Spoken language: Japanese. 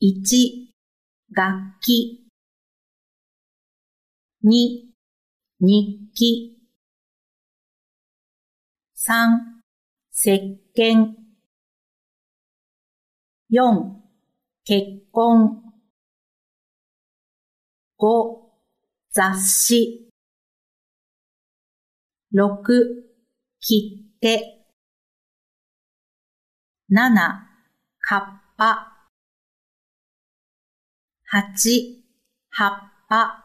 1、楽器。2、日記。3、石鹸。4、結婚。5、雑誌。6、切手。7、カッパ。8、葉っぱ。